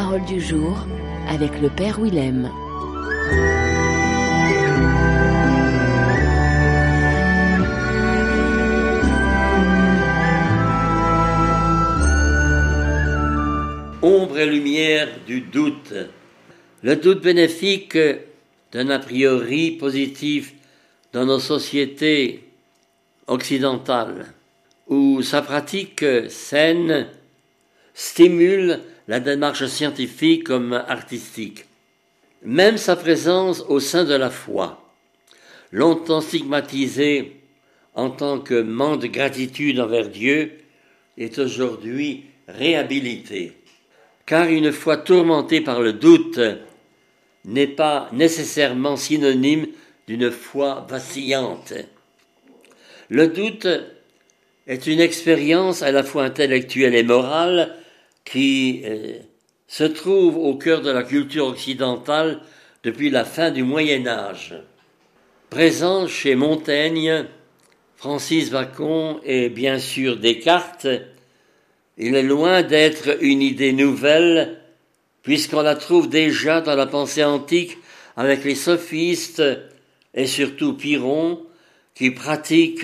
Parole du jour avec le Père Willem. Ombre et lumière du doute. Le doute bénéfique d'un a priori positif dans nos sociétés occidentales, où sa pratique saine stimule la démarche scientifique comme artistique. Même sa présence au sein de la foi, longtemps stigmatisée en tant que manque de gratitude envers Dieu, est aujourd'hui réhabilitée. Car une foi tourmentée par le doute n'est pas nécessairement synonyme d'une foi vacillante. Le doute est une expérience à la fois intellectuelle et morale qui se trouve au cœur de la culture occidentale depuis la fin du Moyen Âge. Présent chez Montaigne, Francis Bacon et bien sûr Descartes, il est loin d'être une idée nouvelle, puisqu'on la trouve déjà dans la pensée antique avec les sophistes et surtout Pyrrhon, qui pratiquent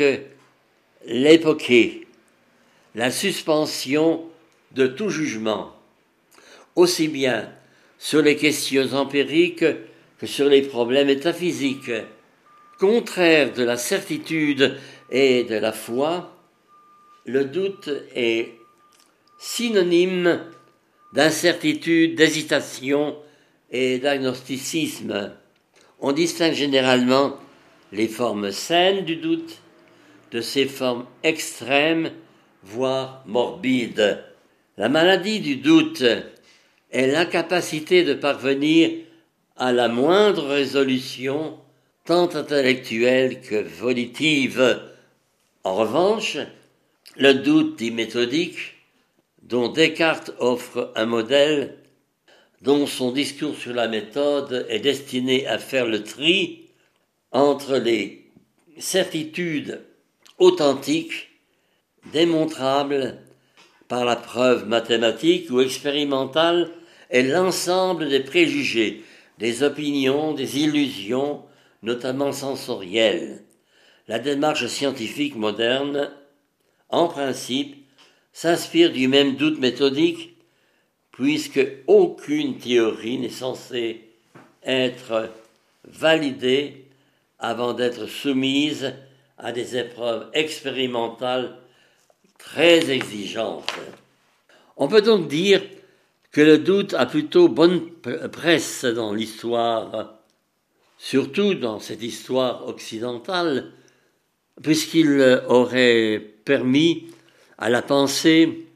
l'époché, la suspension de tout jugement, aussi bien sur les questions empiriques que sur les problèmes métaphysiques. Contraire de la certitude et de la foi, le doute est synonyme d'incertitude, d'hésitation et d'agnosticisme. On distingue généralement les formes saines du doute de ses formes extrêmes, voire morbides. La maladie du doute est l'incapacité de parvenir à la moindre résolution, tant intellectuelle que volitive. En revanche, le doute dit méthodique, dont Descartes offre un modèle, dont son discours sur la méthode est destiné à faire le tri entre les certitudes authentiques, démontrables par la preuve mathématique ou expérimentale, et l'ensemble des préjugés, des opinions, des illusions, notamment sensorielles. La démarche scientifique moderne, en principe, s'inspire du même doute méthodique, puisque aucune théorie n'est censée être validée avant d'être soumise à des épreuves expérimentales très exigeantes. On peut donc dire que le doute a plutôt bonne presse dans l'histoire, surtout dans cette histoire occidentale, puisqu'il aurait permis à la pensée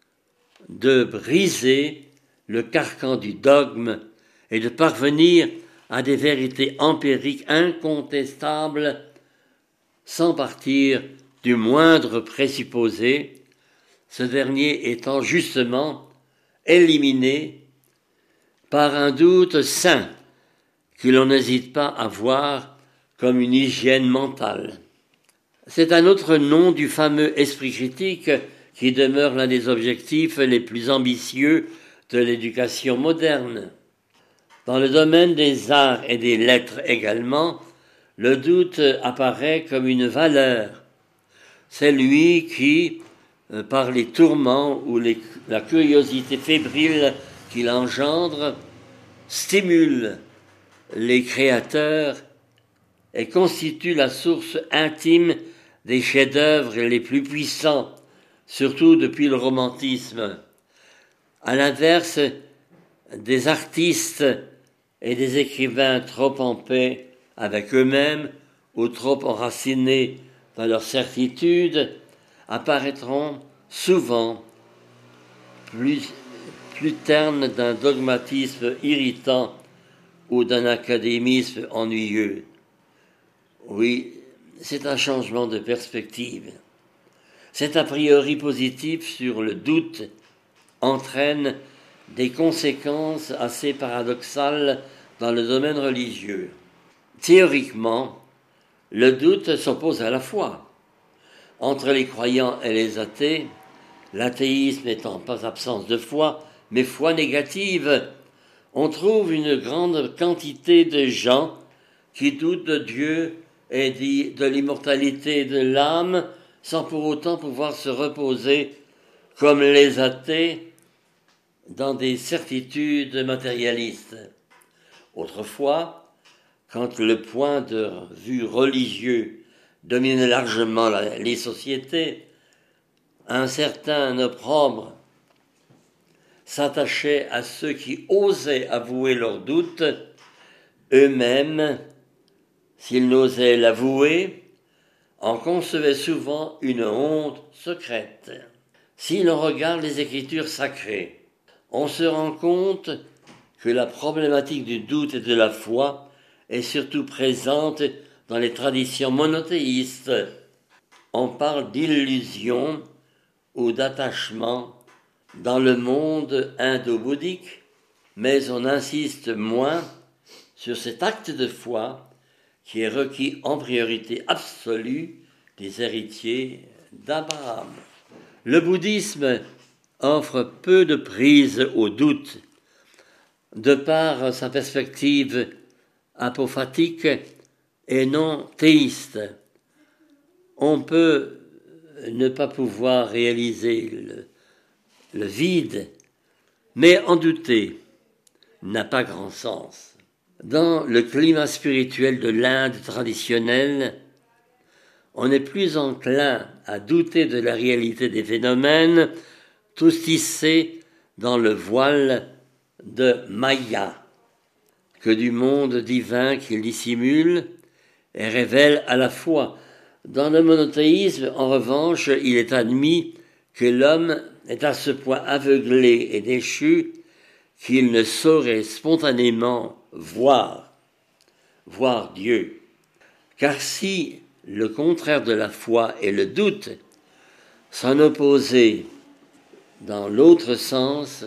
de briser le carcan du dogme et de parvenir à des vérités empiriques incontestables sans partir du moindre présupposé, ce dernier étant justement éliminé par un doute sain que l'on n'hésite pas à voir comme une hygiène mentale. C'est un autre nom du fameux esprit critique qui demeure l'un des objectifs les plus ambitieux de l'éducation moderne. Dans le domaine des arts et des lettres également, le doute apparaît comme une valeur. C'est lui qui, par les tourments ou la curiosité fébrile qu'il engendre, stimule les créateurs et constitue la source intime des chefs-d'œuvre les plus puissants, surtout depuis le romantisme. À l'inverse des artistes et des écrivains trop en paix avec eux-mêmes ou trop enracinés dans leur certitude, apparaîtront souvent plus ternes d'un dogmatisme irritant ou d'un académisme ennuyeux. Oui, c'est un changement de perspective. Cet a priori positif sur le doute entraîne des conséquences assez paradoxales dans le domaine religieux. Théoriquement, le doute s'oppose à la foi. Entre les croyants et les athées, l'athéisme n'étant pas absence de foi, mais foi négative. On trouve une grande quantité de gens qui doutent de Dieu et de l'immortalité de l'âme sans pour autant pouvoir se reposer, comme les athées, dans des certitudes matérialistes. Autrefois, quand le point de vue religieux dominait largement les sociétés, un certain opprobre s'attachait à ceux qui osaient avouer leurs doutes, eux-mêmes, s'ils n'osaient l'avouer, en concevaient souvent une honte secrète. Si l'on regarde les Écritures sacrées, on se rend compte que la problématique du doute et de la foi est surtout présente dans les traditions monothéistes. On parle d'illusion ou d'attachement dans le monde indo-bouddhique, mais on insiste moins sur cet acte de foi qui est requis en priorité absolue des héritiers d'Abraham. Le bouddhisme offre peu de prise au doute, de par sa perspective apophatique et non théiste. On peut ne pas pouvoir réaliser le vide, mais en douter n'a pas grand sens. Dans le climat spirituel de l'Inde traditionnelle, on est plus enclin à douter de la réalité des phénomènes, tous tissés dans le voile de Maya, que du monde divin qu'il dissimule et révèle à la fois. Dans le monothéisme, en revanche, il est admis que l'homme est à ce point aveuglé et déchu qu'il ne saurait spontanément voir Dieu. Car si le contraire de la foi est le doute, s'en opposer dans l'autre sens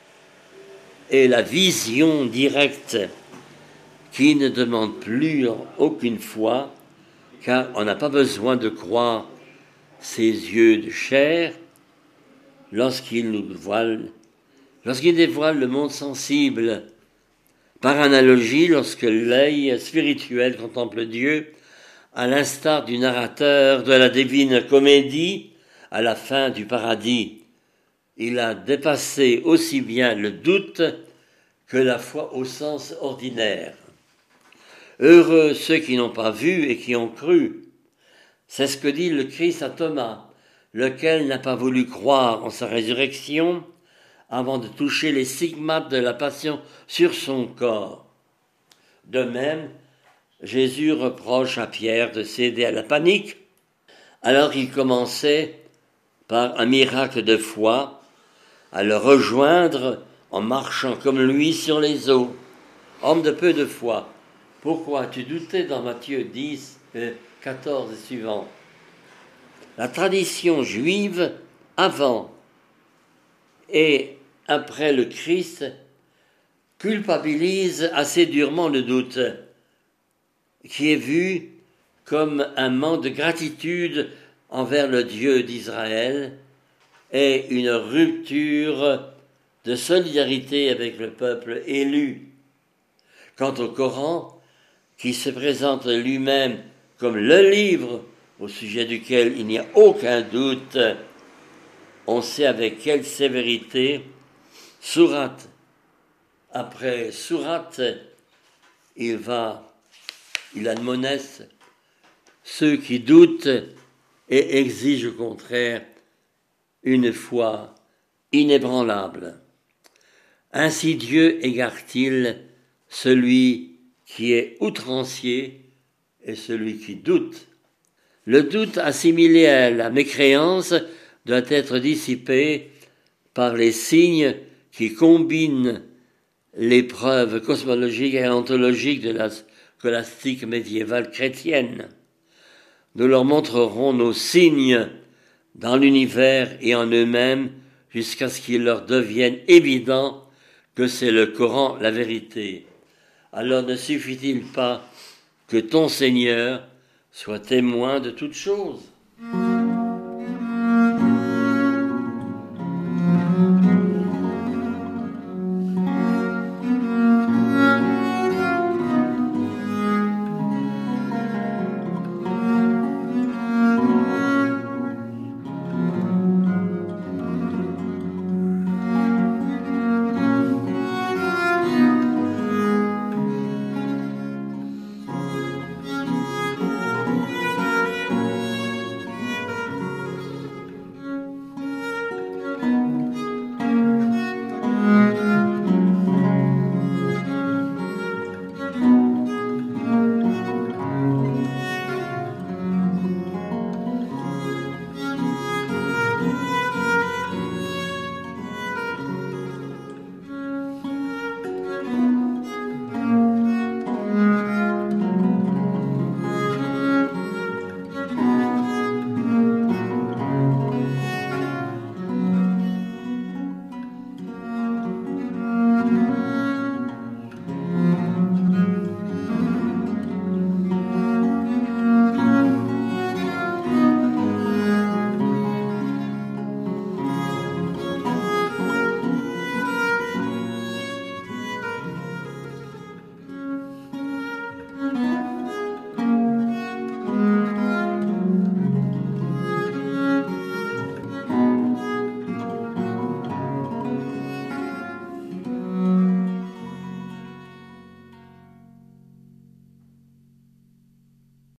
est la vision directe qui ne demande plus aucune foi, car on n'a pas besoin de croire ses yeux de chair lorsqu'il dévoile le monde sensible. Par analogie, lorsque l'œil spirituel contemple Dieu, à l'instar du narrateur de la divine comédie, à la fin du paradis, il a dépassé aussi bien le doute que la foi au sens ordinaire. Heureux ceux qui n'ont pas vu et qui ont cru. C'est ce que dit le Christ à Thomas, lequel n'a pas voulu croire en sa résurrection avant de toucher les stigmates de la passion sur son corps. De même, Jésus reproche à Pierre de céder à la panique, alors qu'il commençait par un miracle de foi à le rejoindre en marchant comme lui sur les eaux. Homme de peu de foi, pourquoi as-tu douté dans Matthieu 10, 14 et suivant? La tradition juive, avant et après le Christ, culpabilise assez durement le doute, qui est vu comme un manque de gratitude envers le Dieu d'Israël et une rupture de solidarité avec le peuple élu. Quant au Coran, qui se présente lui-même comme le livre au sujet duquel il n'y a aucun doute, on sait avec quelle sévérité, sourate après sourate, il admonesse ceux qui doutent et exigent au contraire une foi inébranlable. Ainsi Dieu égare-t-il celui qui est outrancier et celui qui doute. Le doute assimilé à la mécréance doit être dissipé par les signes qui combinent les preuves cosmologiques et ontologiques de la scolastique médiévale chrétienne. Nous leur montrerons nos signes dans l'univers et en eux-mêmes jusqu'à ce qu'il leur devienne évident que c'est le Coran la vérité. Alors ne suffit-il pas que ton Seigneur soit témoin de toutes choses?